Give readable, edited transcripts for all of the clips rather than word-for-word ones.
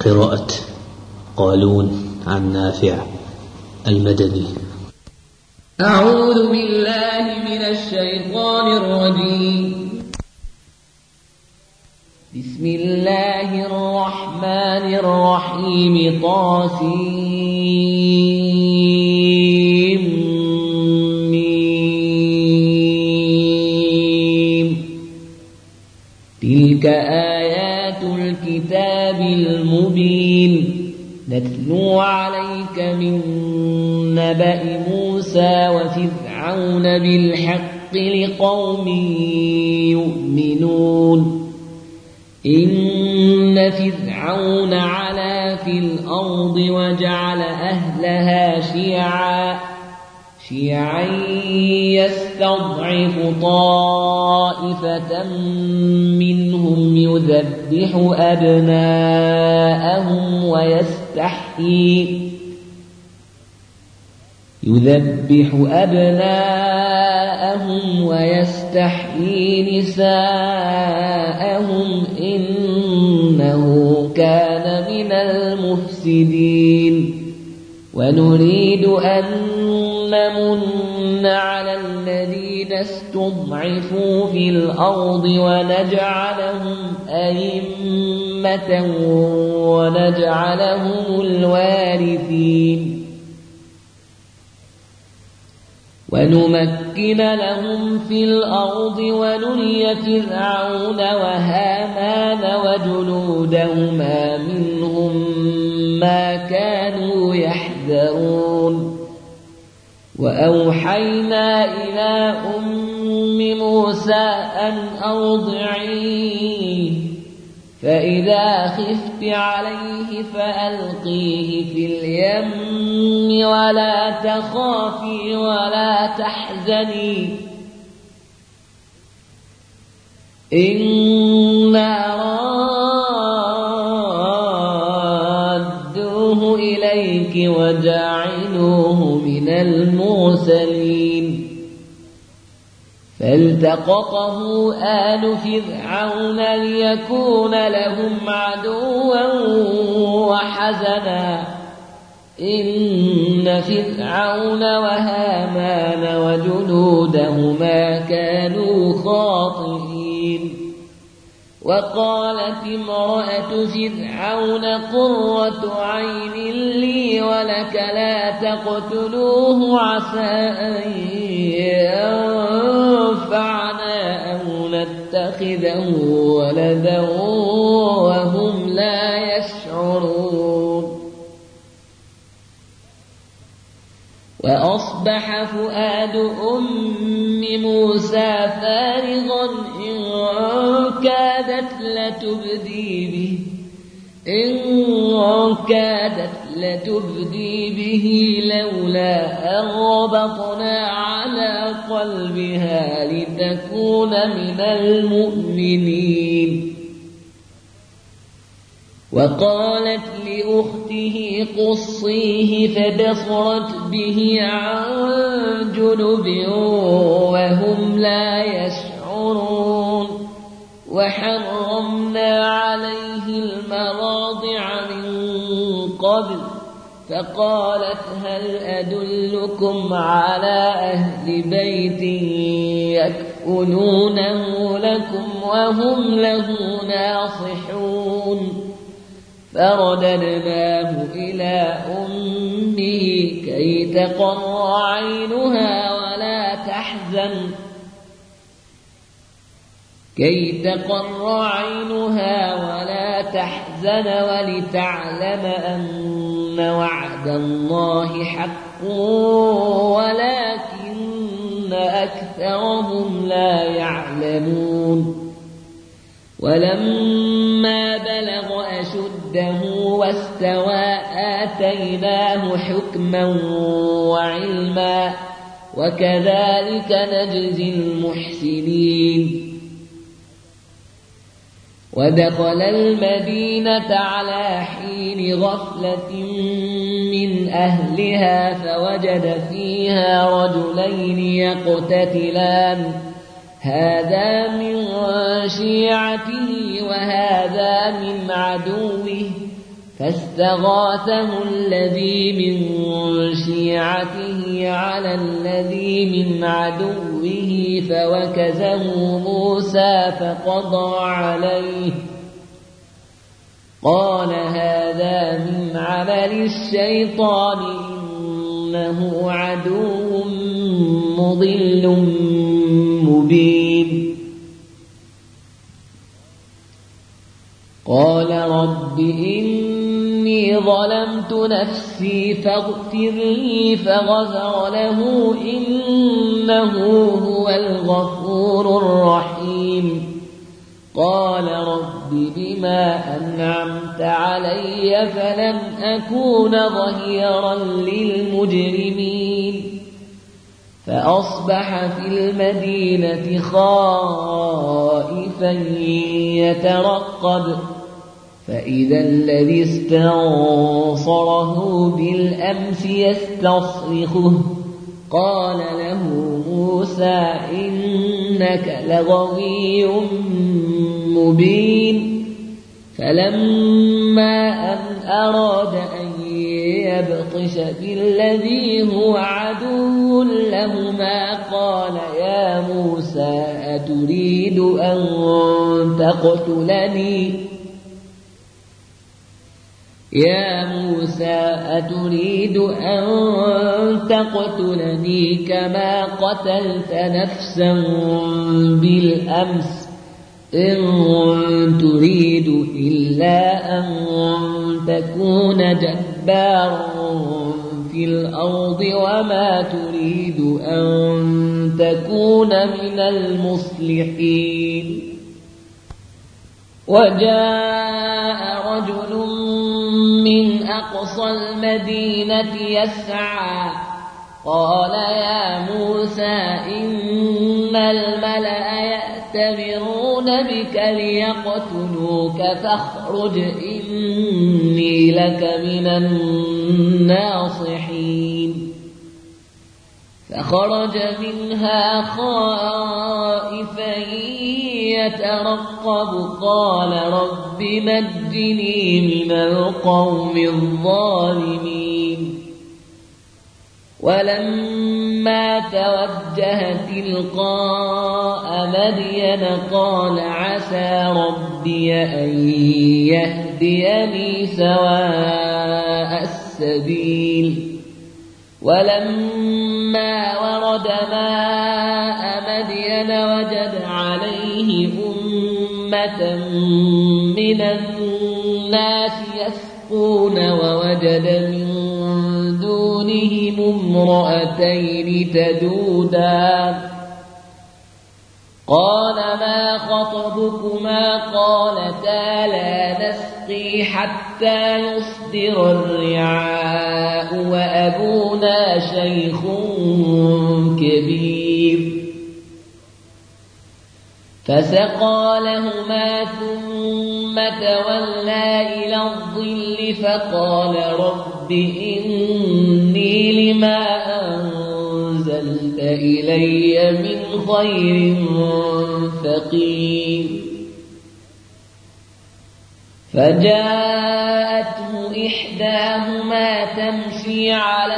قراءة قالون عن نافع المدني. أعوذ بالله من الشيطان الرجيم. بسم الله الرحمن الرحيم. طاسيم. تلك آيات الكتاب المبين. نتلو عليك من نبأ موسى وفرعون بالحق لقوم يؤمنون. إن فرعون علا في الأرض وجعل أهلها شيعا يستضعف طائفة منهم يذبح أبناءهم ويستحيي نساءهم إنه كان من المفسدين. ونريد أن نمن على الذين استضعفوا في الأرض ونجعلهم أئمة ونجعلهم الوارثين. ونمكن لهم في الأرض ونري فرعون وهامان وجنودهما منهم ما كانوا يحذرون. وأوحينا إلى أم موسى أن أرضعيه، فإذا خفت عليه فألقيه في اليم ولا تخافي ولا تحزني إنا رادوه إليك وجاعلوه من المرسلين. فالتقطه آل فرعون ليكون لهم عدوا وحزنا إن فرعون وهامان وجنودهما كانوا خاطئين. وقالت امرأة فرعون قرة عين لي ولك لا تقتلوه عسى أن ينفعنا أو نتخذه ولدا وهم لا يشعرون. وأصبح فؤاد أم موسى فارغا إن كادت لتبدي به لولا أن ربطنا على قلبها لتكون من المؤمنين. وقالت لأخته قصيه فبصرت به عن جنب وهم لا يشعرون. وحرمنا عليه المراضع من قبل فقالت هل أدلكم على أهل بيت يكفلونه لكم وهم له ناصحون. فرددناه إلى أمه كي تقر عينها ولا تحزن ولتعلم أن وعد الله حق ولكن أكثرهم لا يعلمون. ولما بلغ أشده واستوى آتيناه حكما وعلما وكذلك نجزي المحسنين. ودخل المدينة على حين غفلة من أهلها فوجد فيها رجلين يقتتلان هذا من شيعته وهذا من عدوه فاستغاثه الذي من شيعته على الذي من عدوه فوكزه موسى فقضى عليه قال هذا من عمل الشيطان إنه عدو مضل مبين قال رب إني ظلمت نفسي فاغفر لي فغفر له إنه هو الغفور الرحيم قال رب بما أنعمت علي فلن أكون ظهيرا للمجرمين فأصبح في المدينة خائفا يترقب فإذا الذي استنصره بالأمس يستصرخه قال له موسى إنك لغوي مبين فلما أن أراد أن يبطش بالذي هو عدو لهما قال يا موسى أتريد أن تقتلني كما قتلت نفسا بالأمس إن تريد إلا أن تكون جبارا في الأرض وما تريد أن تكون من المصلحين وجاء رجل من أقصى المدينة يسعى قال يا موسى إن الملأ يأتمرون بك ليقتلوك فاخرج إني لك من الناصحين فخرج منها خائفا يترقب قال رب نجني من القوم الظالمين ولما توجه تلقاء مدين قال عسى ربي أن يهديني سواء السبيل ولما ورد ماء مدين وجد عليه أمة من الناس يسقون ووجد من دونهم امرأتين تذودان قال ما خطبكما قالتا لا نسقي حتى يصدر الرعاء وأبونا شيخ كبير فسقى لهما ثم تولى إلى الظل فقال رب إني لما أنزلت إلي من خير فقير فجاءته إحداهما تمشي على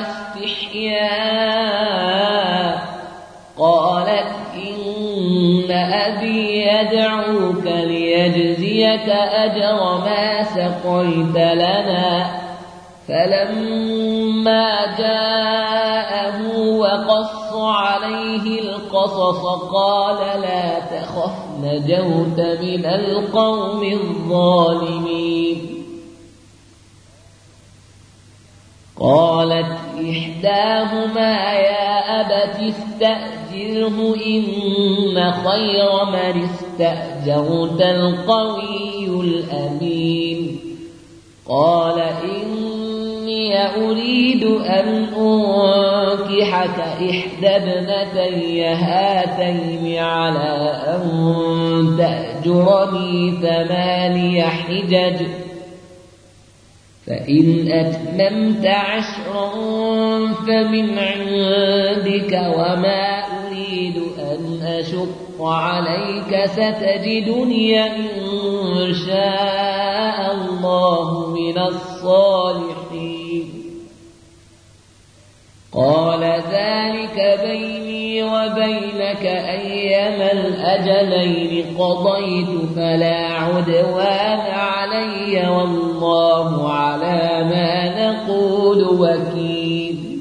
استحياء قالت إن أبي يدعوك ليجزيك أجر ما سقيت لنا فلما جاءه وقص عليه القصص قال لا تخف نجوت من القوم الظالمين قالت إحداهما يا أبت استأجره إن خير من استأجرت القوي الأمين قال إني أريد أن أنكحك إحدى ابنتي هاتين على أن تأجرني 8 حجج فإن أتممت 10 فمن عندك وما أريد أن أشق عليك ستجدني إن شاء الله الله من الصالحين قال ذلك بيني وبينك أيما الأجلين قضيت فلا عدوان علي والله على ما نقول وكيل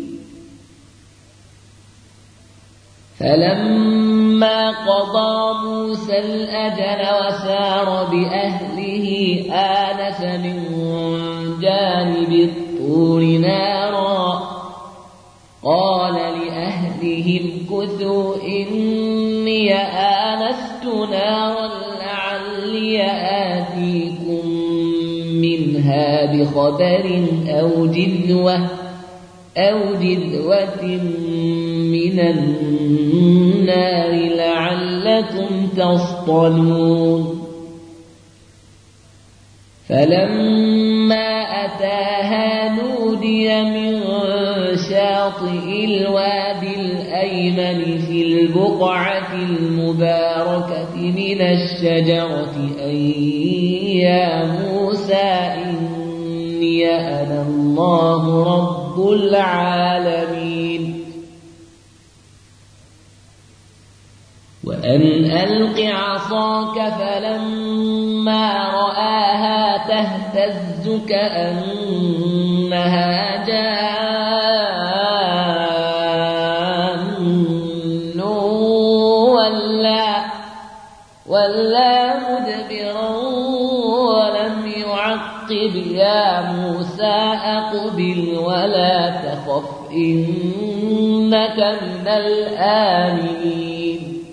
فلما قضى موسى الأجل وسار بأهله آنس من جانب الطور نارا قال لأهلهم كثوا إني آنست نارا لعلي آتيكم منها بخبر أو جذوة من النار لعلكم تصطلون فلما أتاها نودي من شاطئ الوادي الأيمن في البقعة المباركة من الشجرة أن يا موسى إني أنا الله رب العالمين وأن ألق عصاك فلما رآها تهتز كأنها جان ولا مدبرا ولم يعقب يا موسى أقبل ولا تخف إنك من الآمنين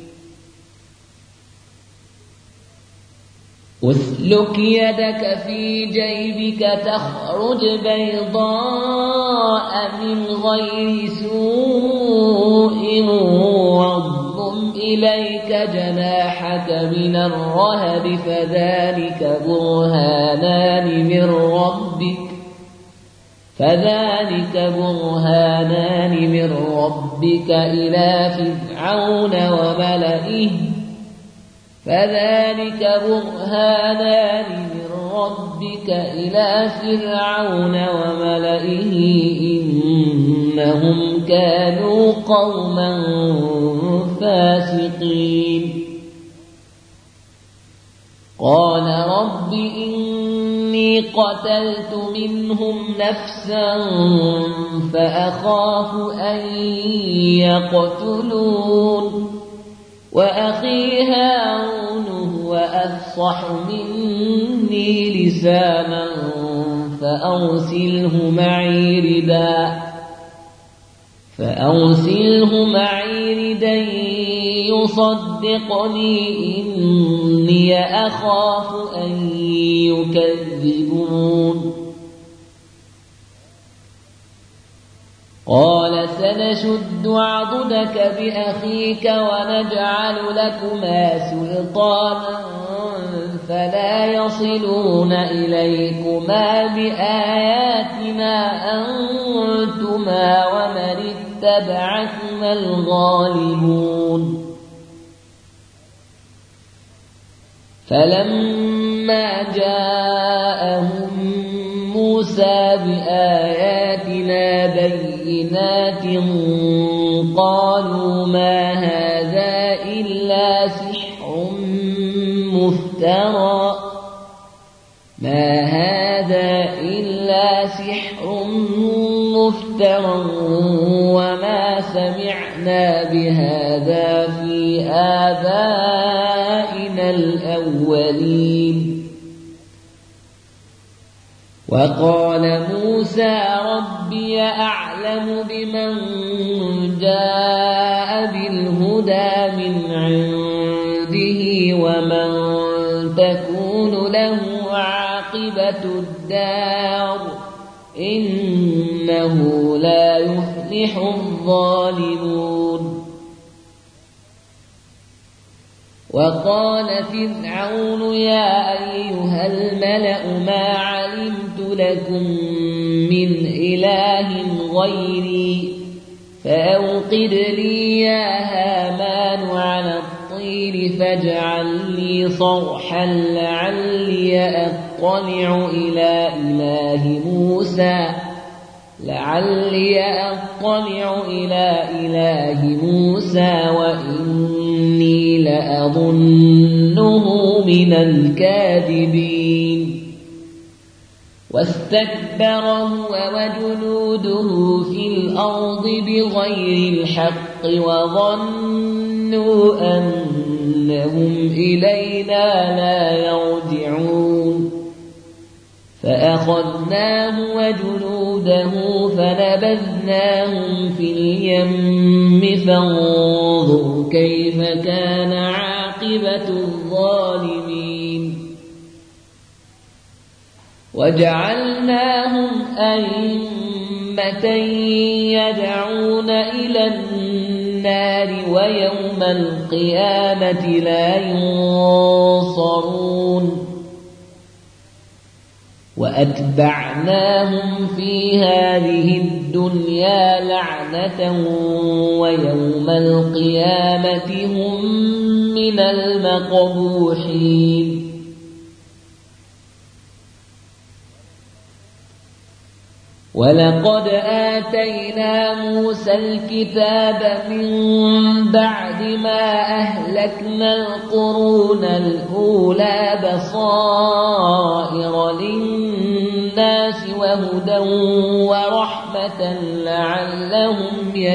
أسلك يدك في جيبك تخرج بيضاء من غير سوء واضم إليك جناحك من الرهب فذلك برهانان من ربك إلى فرعون وملئه إنهم كانوا قوما فاسقين قال رب إني قتلت منهم نفسا فأخاف أن يقتلون وأخي هارون هو أفصح مني لسانا فأرسله معي ردا يصدقني إني أخاف أن يكذبون قال سنشد عضدك بأخيك ونجعل لكما سلطانا فلا يصلون إليكما بآياتنا أنتما ومن اتبعكما الغالبون فلما جاءهم موسى بآياتنا بينات قالوا ما هذا إلا سحر مفترى وما سمعنا بهذا في آبائنا الأولين وقال موسى ربي أعلم بمن جاء بالهدى من عنده ومن تكون له عاقبة الدار إنه لا يفلح الظالمون وقال فرعون يا أيها الملأ ما علمت لكم من إله غيري فأوقد لي يا هامان على الطين فاجعل لي صرحا لعلي أطلع إلى إله موسى وإني لأظنه من الكاذبين واستكبر هو وجنوده في الأرض بغير الحق وظنوا أنهم إلينا لا يرجعون فأخذناه وجنوده فنبذناهم في اليم فانظر كيف كان عاقبة الظالمين وجعلناهم أئمة يدعون إلى النار ويوم القيامة لا ينصرون وأتبعناهم في هذه الدنيا لعنة ويوم القيامة هم من المقبوحين ولقد آتينا موسى الكتاب من بعد ما أهلكنا القرون الأولى بصائر للناس وهدى ورحمة لعلهم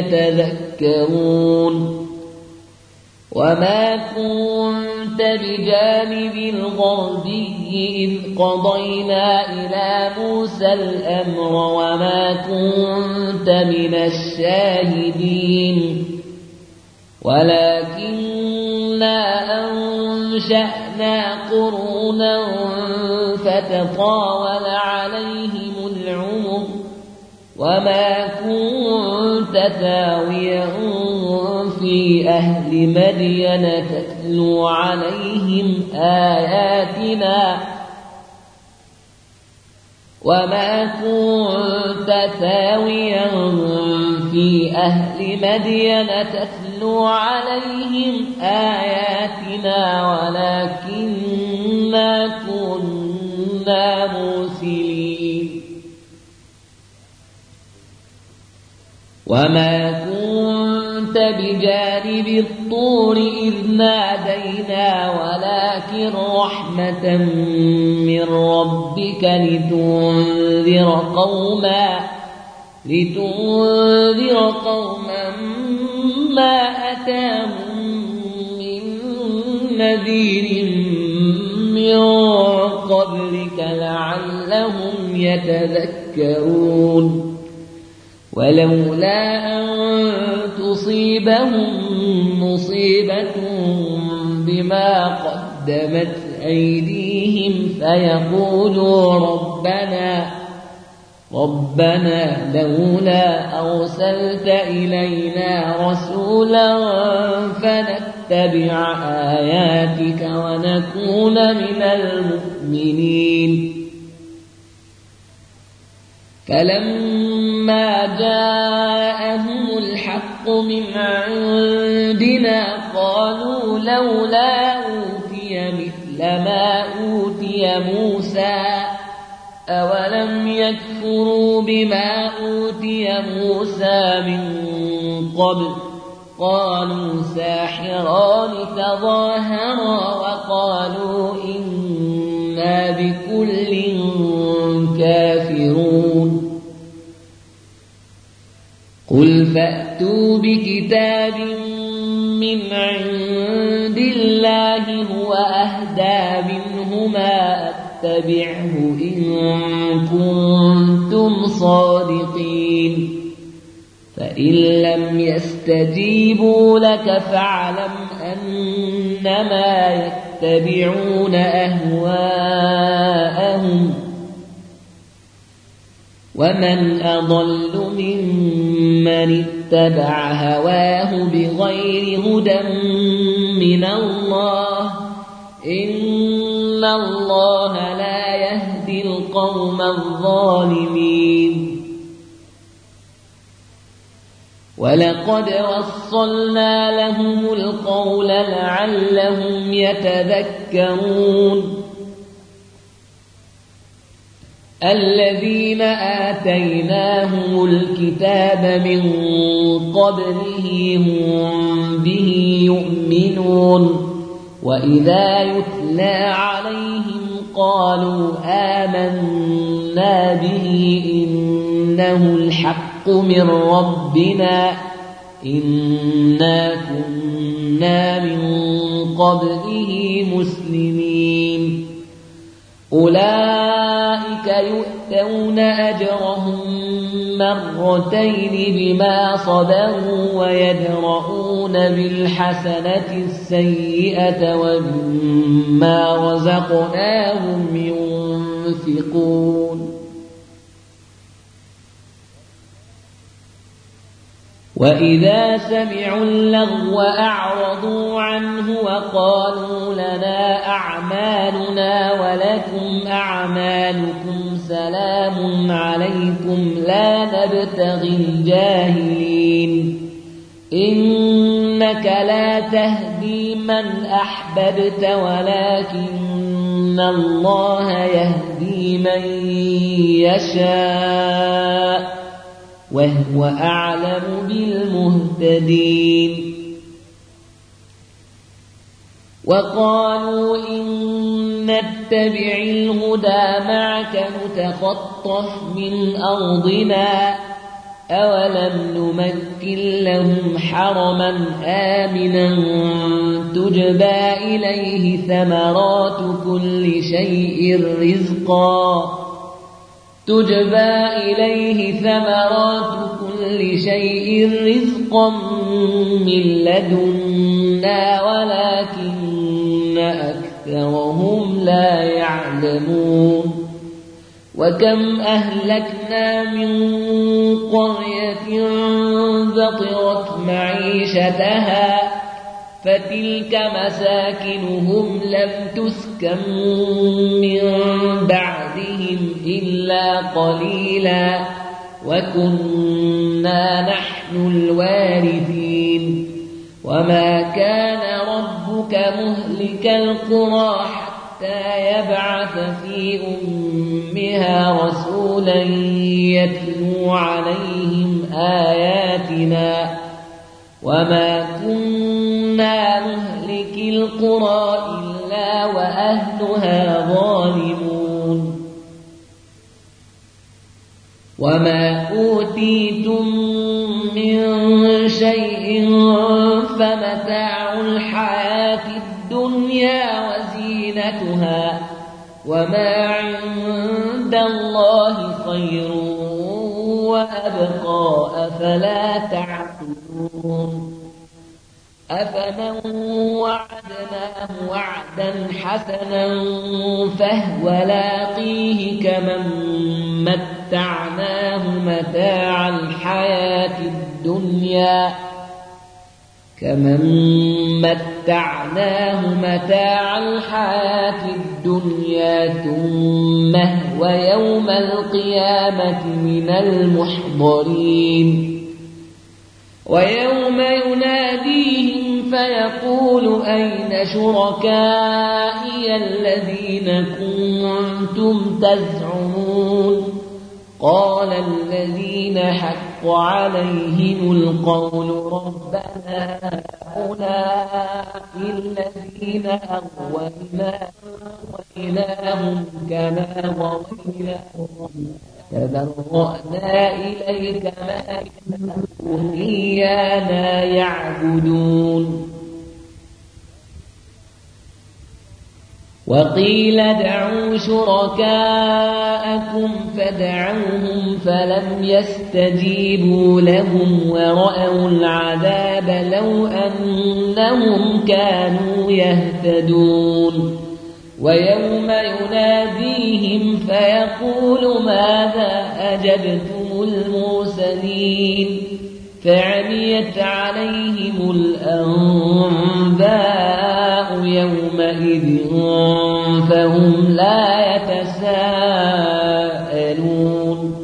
يتذكرون وما كنت بجانب الغربي إذ قضينا إلى موسى الأمر وما كنت من الشاهدين ولكننا أنشأنا قرونا فتطاول عليهم العمر وما كنت ثاويا في أهل مدين تتلو عليهم آياتنا وما كنت ثاويا في أهل مدين تتلو عليهم آياتنا ولكننا كنا مرسلين وما كنت بجانب الطور إذ نادينا ولكن رحمة من ربك لتنذر قوما ما أتاهم من نذير من قبلك لعلهم يتذكرون ولولا أن تصيبهم مصيبة بما قدمت أيديهم فيقولوا ربنا لولا أرسلت إلينا رسولا فنتبع آياتك ونكون من المؤمنين فلما جاءهم الحق من عندنا قالوا لولا أوتي مثل ما أوتي موسى أولم يكفروا بما أوتي موسى من قبل قالوا ساحران تظاهرا وقالوا إنا بكل كافرون قل فأتوا بكتاب من عند الله هو أهدى منهما اتبعه إن كنتم صادقين فإن لم يستجيبوا لك فاعلم أنما يتبعون أهواءهم ومن أضل ممن اتبع هواه بغير هدى من الله إن الله لا يهدي القوم الظالمين ولقد وصلنا لهم القول لعلهم يتذكرون الذين آتيناهم الكتاب من قبله هم به يؤمنون وإذا يتلى عليهم قالوا آمنا به إنه الحق من ربنا إنا كنا من قبله مسلمين أولئك يؤتون أجرهم مرتين بما صبروا ويدرؤون بالحسنة السيئة ومما رزقناهم ينفقون وإذا سمعوا اللغو أعرضوا عنه وقالوا لنا أعمالنا ولكم أعمالكم سلام عليكم لا نبتغي الجاهلين إنك لا تهدي من أحببت ولكن الله يهدي من يشاء وهو أعلم بالمهتدين وقالوا إن نتبع الهدى معك نتخطف من أرضنا أولم نمكن لهم حرما آمنا تجبى إليه ثمرات كل شيء رزقا من لدنا ولكن أكثرهم لا يعلمون وكم أهلكنا من قرية بطرت معيشتها فتلك مساكنهم لم تسكن من بعدهم إلا قليلا وكنا نحن الوارثين وما كان ربك مهلك القرى حتى يبعث في أمها رسولا يتلو عليهم آياتنا وما كنا مهلك القرى إلا وأهلها ظالمون وما أوتيتم من شيء فمتاع الحياة الدنيا وزينتها وما عند الله خير وأبقى أفلا تعقلون أفمن وعدناه وعدا حسنا فهو لاقيه كمن متعناه متاع الحياة الدنيا ثم هو يوم القيامة من المحضرين ويوم يناديهم فيقول أين شركائي الذين كنتم تزعمون قال الذين حق عليهم القول ربنا هؤلاء الذين أغوينا وإلههم كما غويناهم تبرأنا إليك ما كانوا إيانا يعبدون وقيل ادعوا شركاءكم فدعوهم فلم يستجيبوا لهم ورأوا العذاب لو أنهم كانوا يهتدون ويوم يناديهم فيقول ماذا أجبتم المرسلين فعميت عليهم الأنباء يومئذ فهم لا يتساءلون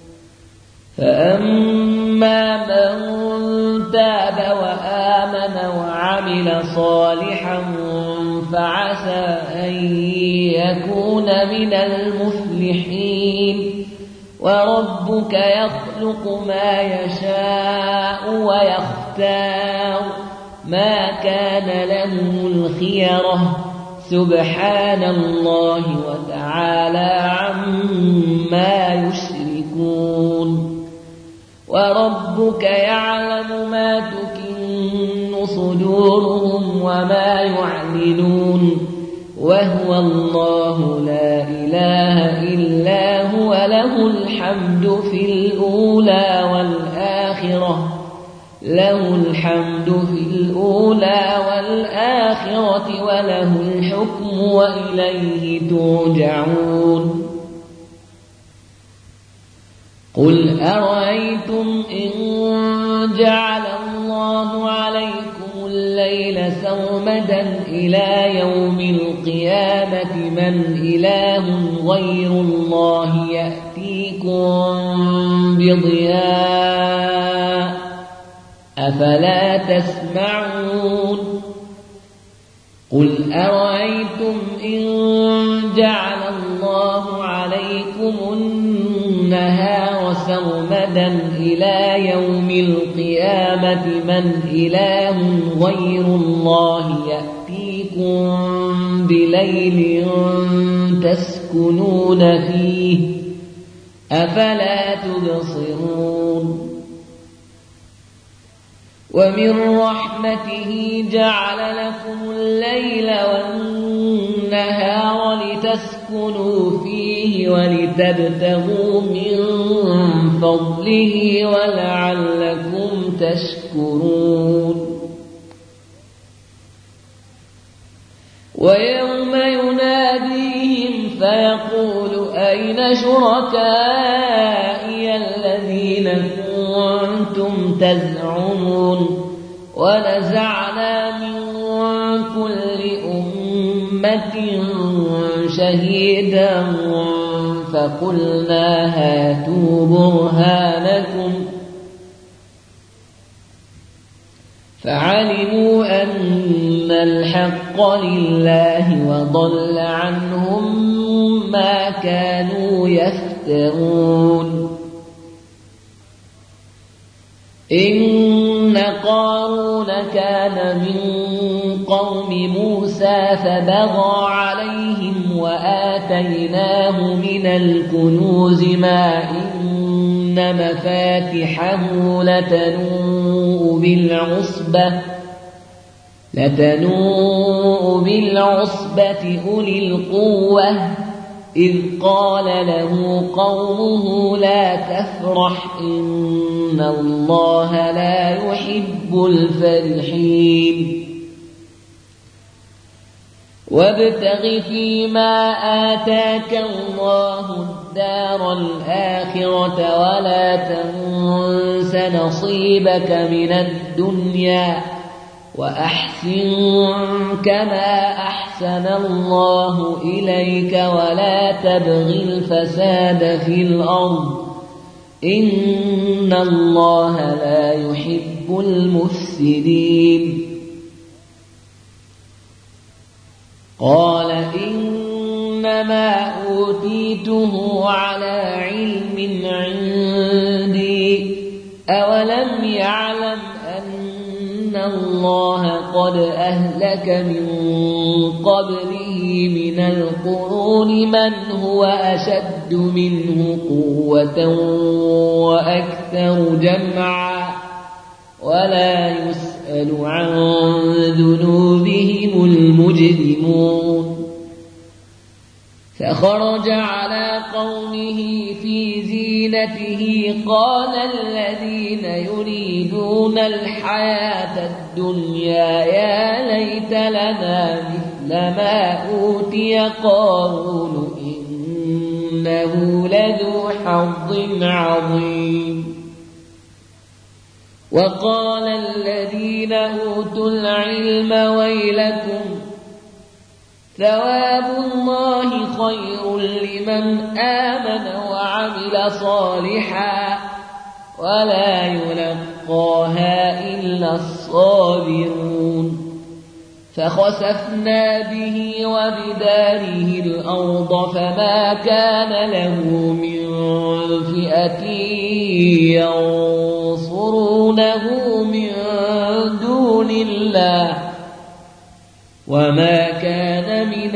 فأما من تاب وآمن وعمل صالحا فعسى أن يكون من المفلحين وربك يخلق ما يشاء ويختار ما كان لهم الخيرة سبحان الله وتعالى عما يشركون وربك يعلم ما تكن صدورهم وما يعلنون وهو الله لا إله إلا هو له الحمد في الأولى والآخرة وله الحكم وإليه ترجعون قل أرأيتم إن جعل الله عليكم الليل سرمدا إلى يوم القيامة من إله غير الله يأتيكم بضياء أفلا تسمعون قل أرأيتم إن جعل الله عليكم النهار سرمدا إلى يوم القيامة من إله غير الله يأتيكم بليل تسكنون فيه أفلا تبصرون ومن رحمته جعل لكم الليل والنهار لتسكنوا فيه ولتبتغوا من فضله ولعلكم تشكرون ويوم يناديهم فيقول أين شركائي الذين كنتم تزعمون ونزعنا من كل أمة شهيدا فقلنا هاتوا برهانكم فعلموا أن الحق لله وضل عنهم ما كانوا يفترون إن قارون كان من قوم موسى فبغى عليهم وآتيناه من الكنوز ما إن مفاتحه لتنوء بالعصبة أولي القوة إذ قال له قومه لا تفرح إن الله لا يحب الفرحين وابتغ فيما آتاك الله الدار الآخرة ولا تنس نصيبك من الدنيا وأحسن كما أحسن الله إليك ولا تبغ الفساد في الأرض إن الله لا يحب المفسدين قال إنما أوتيته على علم عندي أولم يعلم أن الله قد أهلك من قبله من القرون من هو أشد منه قوة وأكثر جمعا ولا يسأل عن ذنوبهم المجرمون فخرج على قومه في زينته قال الذين يريدون الحياة الدنيا يا ليت لنا مثل ما أوتي قارون إنه لذو حظ عظيم وقال الذين أوتوا العلم ويلكم ثواب الله خير لمن آمن وعمل صالحا ولا يلقاها إلا الصابرون فخسفنا به وبداره الأرض فما كان له من فئة ينصرونه من دون الله وما كان من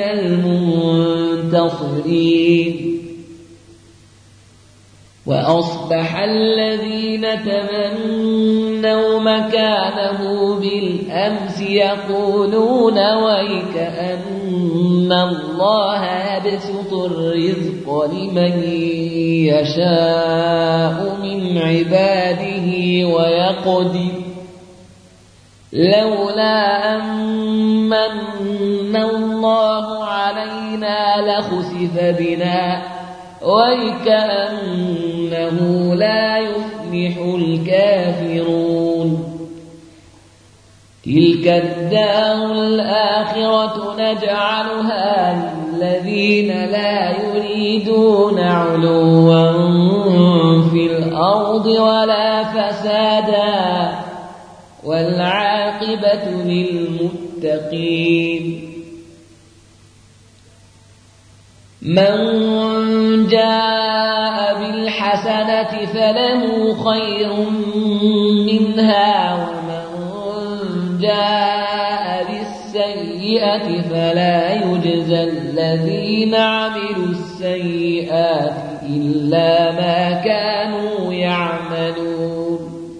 المنتصرين وأصبح الذين تمنوا مكانه بالأمس يقولون ويكأن الله يبسط الرزق لمن يشاء من عباده ويقدر لولا أمن الله علينا لخسف بنا ويكأنه لا يفلح الكافرون تلك الدار الآخرة نجعلها للذين لا يريدون علوا في الأرض ولا فسادا والعاقبة للمتقين من جاء بالحسنة فله خير منها ومن جاء بالسيئة فلا يجزى الذين عملوا السيئات إلا ما كانوا يعملون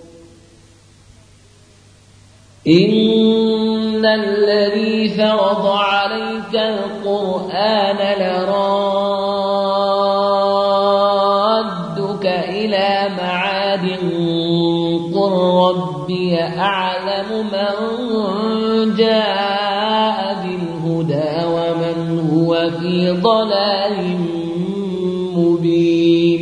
إن الذي فرض عليك القرآن لرادك إلى معاد قل ربي أعلم من جاء بالهدى ومن هو في ضلال مبين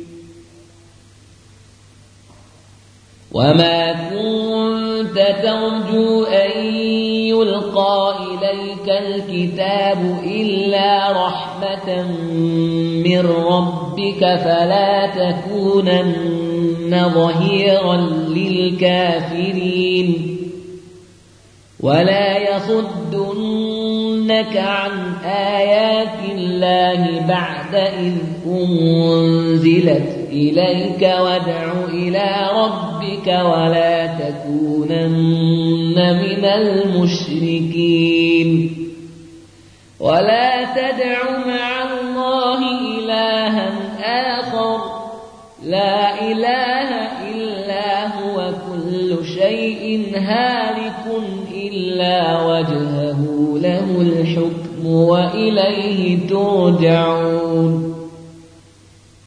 وما كنت ترجو أن يلقى إليك الكتاب إلا رحمة من ربك فلا تكونن ظهيرا للكافرين ولا يصدنك عن آيات الله بعد إذ أنزلت إليك وادع إلى ربك ولا تكونن من المشركين ولا تدع مع الله إلها آخر لا إله إلا هو كل شيء هالك إلا وجهه له الحكم وإليه ترجعون